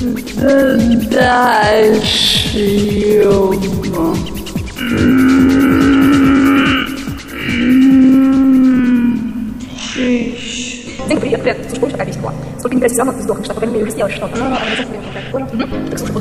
Дальше, ёба. День, привет, привет. Слушай, помнишь, какая песня была? Сколько не пять все равно ты сдохнешь, так, по крайней мере, уже сделаешь что-то. Ну, так, слушай,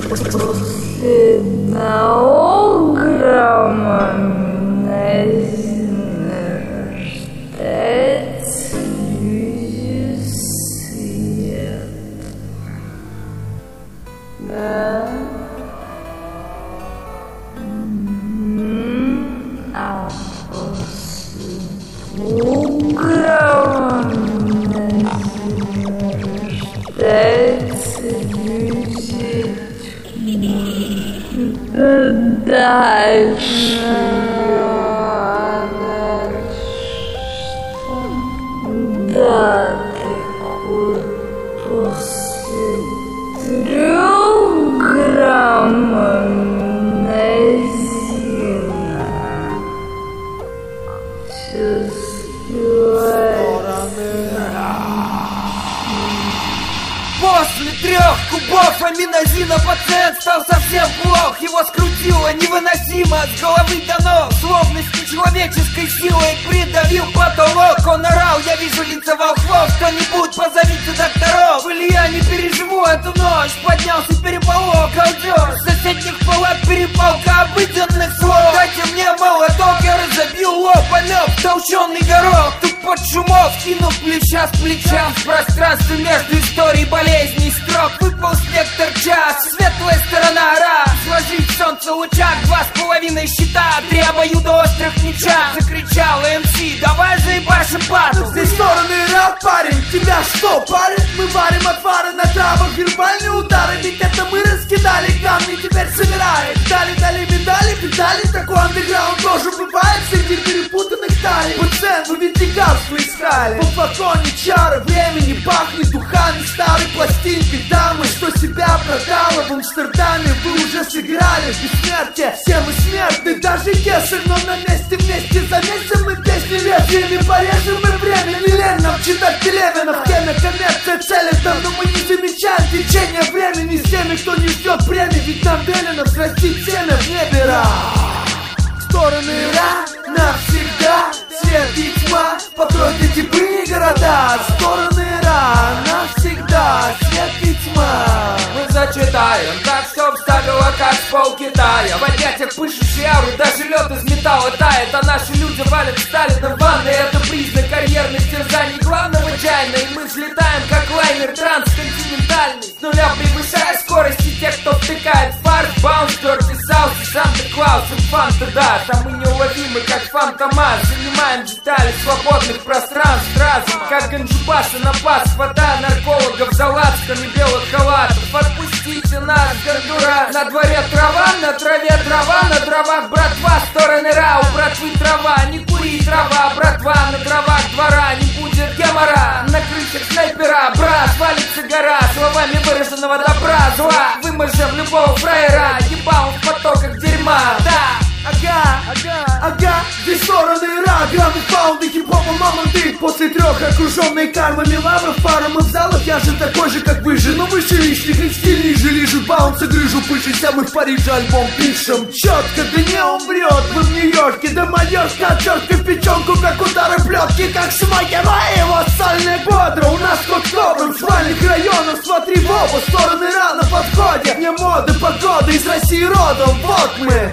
После 3 кубов аминозина пациент стал совсем плох. Его скрутило невыносимо с головы до ног, словно с нечеловеческой силой придавил потолок. Он орал: я вижу лица волхвов, кто-нибудь позовите докторов, или я не переживу эту ночь. Поднялся переполох, галдеж соседних палат, перепалка обыденных слов. Дайте мне молоток, я разобью лоб, помёт толченый горох. Тут под шумов, кинув плеча с плечам, в пространстве между историей болезней строк выпал спектр час. Светлая сторона раз, сложить в солнце лучах 2,5 щита, 3 обоюдоострых меча. Закричал МС: давай заебашим пату. С той стороны рад, парень, тебя что, парень? Мы варим отвары на травах, вербальные удары, ведь это мы раскидали камни, теперь собираем. Дали медали, педали, такой андеграунд тоже бывает среди перепутанных талий. Пациент, вы ведь лекарства искали, по флаконе чары времени пахнет духами старой пластинки. Дамы, что себя продала в Амстердаме, вы уже сыграли бессмертие. Все мы смертны, даже кесарь, но на месте вместе за месяцем мы песни лезвиями порежем мы время. Не лень нам читать Пелевина, время коммерция целит нам, но мы не замечаем течение времени с теми, кто не ждет премии, ведь нам велено взрастить семя в небе. Стороны Ра навсегда, свет и тьма покроют эти былые города. Стороны Ра навсегда, свет и тьма. Мы зачитаем так, чтоб ставила как с пол Китая. В объятиях пышущей ауры даже лед из металла тает, а наши люди валят Сталина в ванной. Это признак карьерных терзаний главного джайна. И мы взлетаем как лайнер трансконтинентальный, с нуля превышая скорости тех, кто втыкает в фарш. Баунс, Дёрти Саус и Санта-Клаус, инфанта даст. А мы неуловимы, как фантомас, занимаем детали свободных пространств разума, как Ганджубаса на пас, хватая наркологов за лацками белых халатов. Отпустите нас, гондура. На дворе трава, на траве трава, на дровах братва. Стороны Ра, у братвы трава, не кури трава, братва. На дровах двора не будет гемора, на крышах снайпера брат, валится гора словами выраженного добра, зла. Выможем любого фраера, ебал в потоках дерьма, да. Ага, здесь стороны Ра, граммы фаунды, хип-хопа мамонты. После 3 окруженные кармами лавров, пара мы в залах, я же такой же, как вы же, но выше лишних, и стиль ниже, лежит баунсы, грыжу пышися. Мы в Париже альбом пишем четко, да не умрет. Мы в Нью-Йорке, да молодежка отчетка в печенку, как удары плетки, как смоки моего сольные бодро. У нас код кобром, спальных районов, смотри в оба стороны Ра на подходе. Не моды, погода, из России родом, вот мы.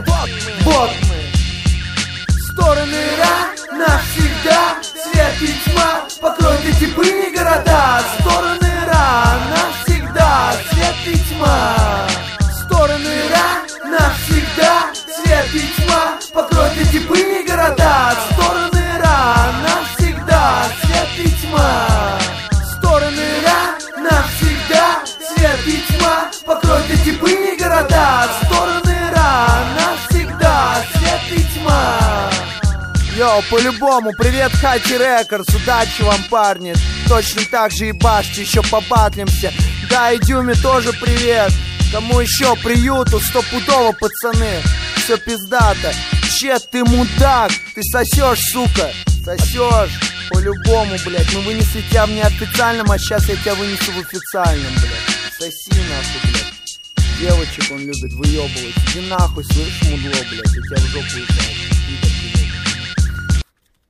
Стороны Ра навсегда, свет и тьма покроют эти былые города. Стороны Ра навсегда, свет и тьма. Стороны Ра навсегда, свет и тьма покроют эти былые города. Стороны Ра навсегда, свет и тьма. Стороны Ра навсегда, свет и тьма покроют эти былые города. Стороны Ра навсегда, свет и тьма. Йоу, по-любому, привет Хати Рекордс, удачи вам, парни. Точно так же и башьте, еще побатлимся. Да, и Дюме тоже привет. Кому еще приюту, стопудово, пацаны. Все пиздато. Че ты мудак, ты сосешь, сука. Сосешь, по-любому, блядь. Мы вынесли тебя в неофициальном, а сейчас я тебя вынесу в официальном, блядь. Соси нахуй. Девочек он любит выебывать. Иди нахуй, слышь, мудло, блядь, я тебя в жопу ебал.